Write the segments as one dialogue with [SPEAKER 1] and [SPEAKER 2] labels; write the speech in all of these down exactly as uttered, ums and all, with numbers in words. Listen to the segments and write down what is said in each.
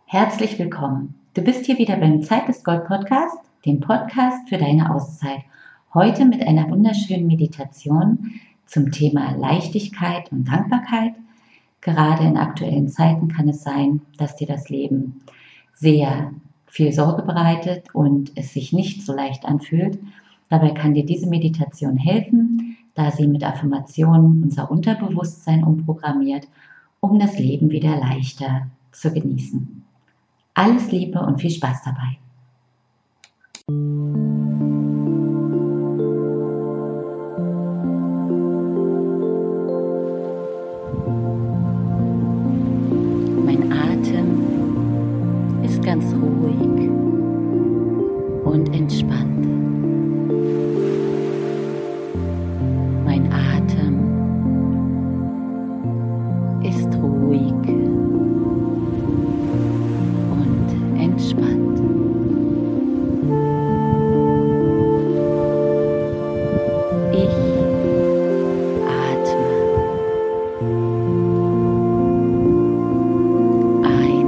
[SPEAKER 1] Herzlich willkommen. Du bist hier wieder beim Zeit ist Gold Podcast, dem Podcast für deine Auszeit. Heute mit einer wunderschönen Meditation zum Thema Leichtigkeit und Dankbarkeit. Gerade in aktuellen Zeiten kann es sein, dass dir das Leben sehr viel Sorge bereitet und es sich nicht so leicht anfühlt. Dabei kann dir diese Meditation helfen, da sie mit Affirmationen unser Unterbewusstsein umprogrammiert, um das Leben wieder leichter zu genießen. Alles Liebe und viel Spaß dabei. Mein Atem ist ganz ruhig und entspannt. Mein Atem ist ruhig und entspannt. Ich atme ein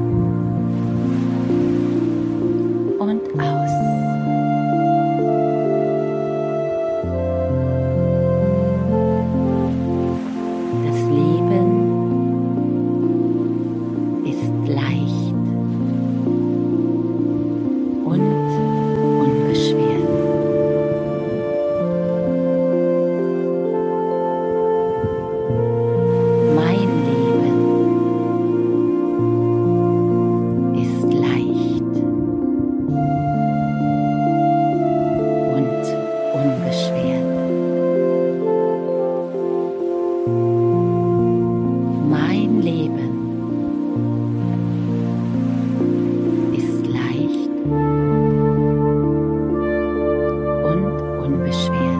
[SPEAKER 1] und aus. Das Leben ist leicht und unbeschwert. Mein Leben ist leicht und unbeschwert. Mein Leben ist leicht und unbeschwert.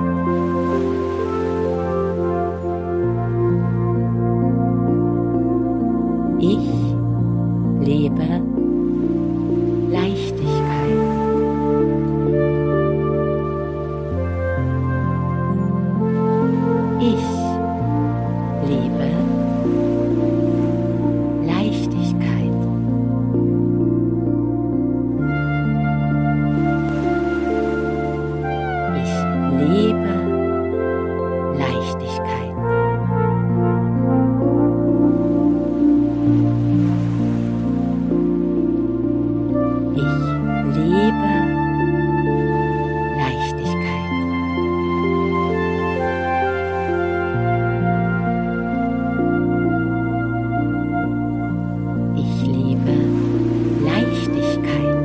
[SPEAKER 1] Ich lebe Leichtigkeit. Ich lebe Leichtigkeit. Ich lebe Leichtigkeit. Ich lebe Leichtigkeit. Ich lebe Leichtigkeit.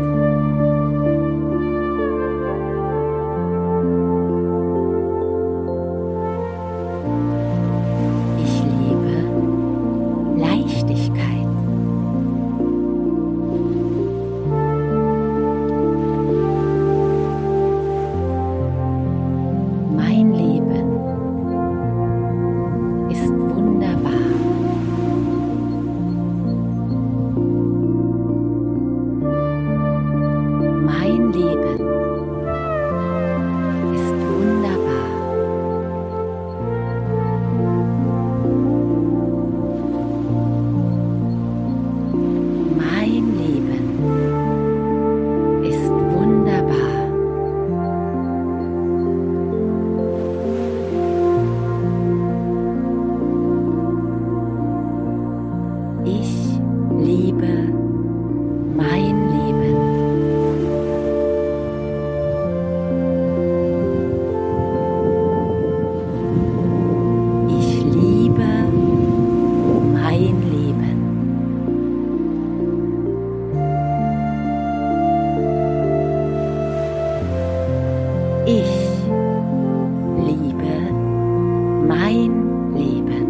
[SPEAKER 1] Ich lebe Leichtigkeit. Mein Leben ist wunderbar. Mein Leben ist wunderbar. Mein Leben ist wunderbar. Ich liebe mein Leben. Ich liebe mein Leben. Ich liebe mein Leben.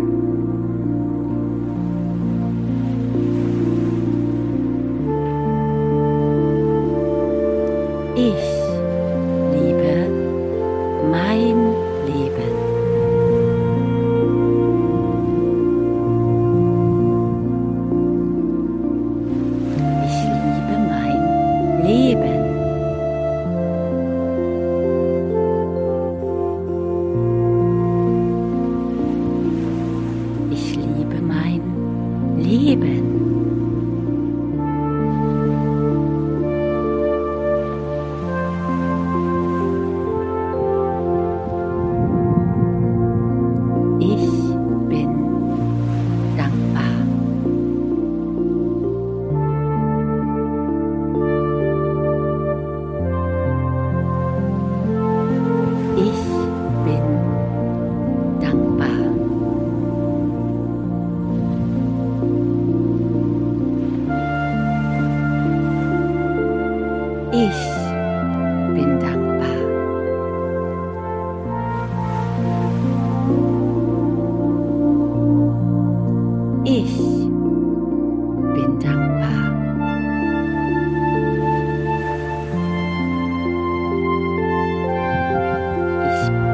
[SPEAKER 1] Ich liebe mein Leben. Ich liebe mein Leben.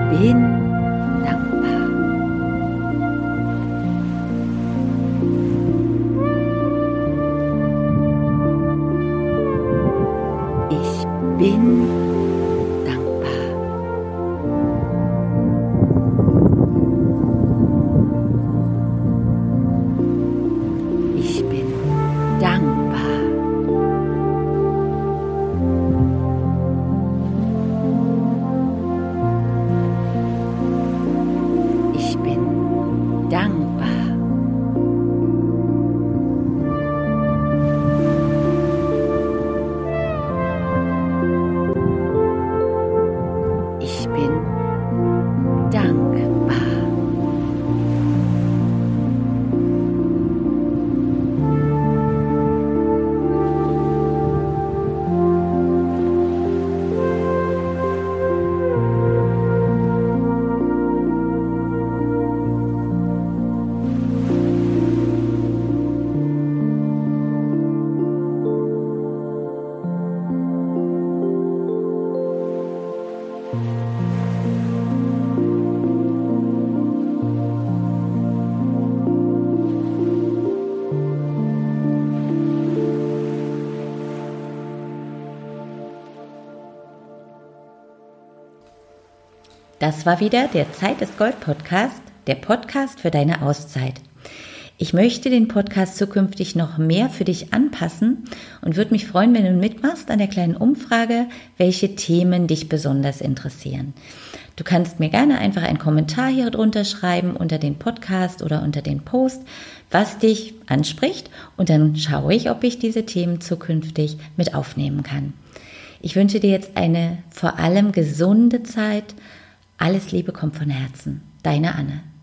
[SPEAKER 1] bin dankbar. Ich bin dankbar. Ich bin dankbar. Ich bin dankbar. Ich bin dankbar. Das war wieder der Zeit ist Gold Podcast, der Podcast für deine Auszeit. Ich möchte den Podcast zukünftig noch mehr für dich anpassen und würde mich freuen, wenn du mitmachst an der kleinen Umfrage, welche Themen dich besonders interessieren. Du kannst mir gerne einfach einen Kommentar hier drunter schreiben unter den Podcast oder unter den Post, was dich anspricht, und dann schaue ich, ob ich diese Themen zukünftig mit aufnehmen kann. Ich wünsche dir jetzt eine vor allem gesunde Zeit. Alles Liebe kommt von Herzen. Deine Anne.